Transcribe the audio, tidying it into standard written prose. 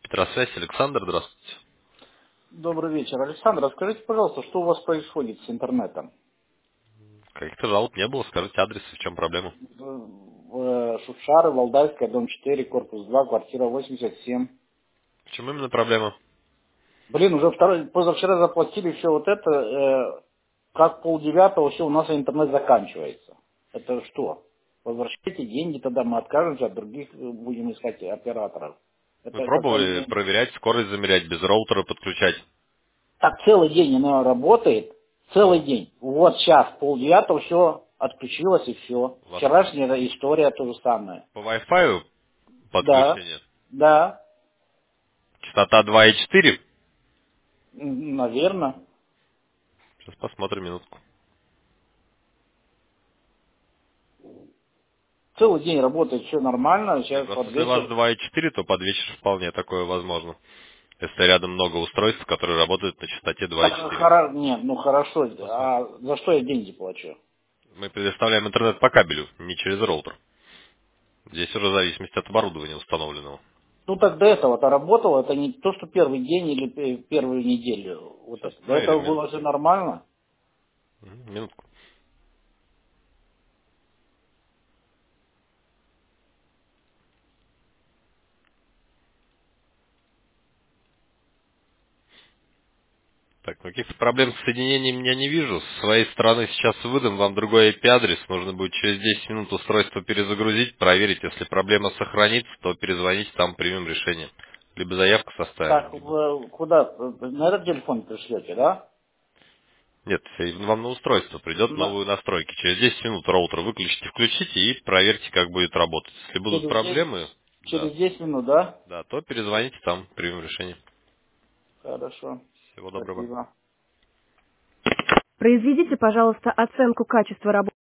Петросвязь, Александр, здравствуйте. Добрый вечер. Александр, скажите, пожалуйста, что у вас происходит с интернетом? Каких-то жалоб не было, скажите адрес, в чем проблема. Шушары, Валдайская, дом 4, корпус 2, квартира 87. В чем именно проблема? Блин, уже позавчера заплатили все вот это, как полдевятого все у нас интернет заканчивается. Это что? Возвращайте деньги, тогда мы откажемся, от других будем искать операторов. Вы Это такая пробовали не... проверять, скорость замерять, без роутера подключать? Так целый день она работает, целый Ну, день. Вот сейчас, полдевятого все отключилось и все. у вас Вчерашняя история то же самое. по Wi-Fi Да, подключение? да, Частота 2,4? наверное. Сейчас посмотрим минутку. Целый день работает все нормально, Нет, сейчас под если у вас вечер. 2,4, то под вечер вполне такое возможно. Если рядом много устройств, которые работают на частоте Так, 2,4. нет, ну хорошо, а за что я деньги плачу? Мы предоставляем интернет по кабелю, не через роутер. Здесь уже в зависимости от оборудования установленного. Ну так до этого-то работало, это не то, что первый день или первую неделю. Вот Сейчас это. До этого проверим было минутку. все нормально. Минутку. Так, ну, каких-то проблем с соединением я не вижу. С своей стороны сейчас выдам вам другой IP-адрес. Нужно будет через 10 минут устройство перезагрузить, проверить. Если проблема сохранится, то перезвоните, там примем решение. Либо заявку составим, Так, либо... куда? На этот телефон пришлете, да? Нет, вам на устройство придет На- новые настройки. Через 10 минут роутер выключите, включите и проверьте, как будет работать. Если будут через 10, проблемы, да, через 10 минут, да? да, то перезвоните, там примем решение. Хорошо, Всего доброго. спасибо. Произведите, пожалуйста, оценку качества работы.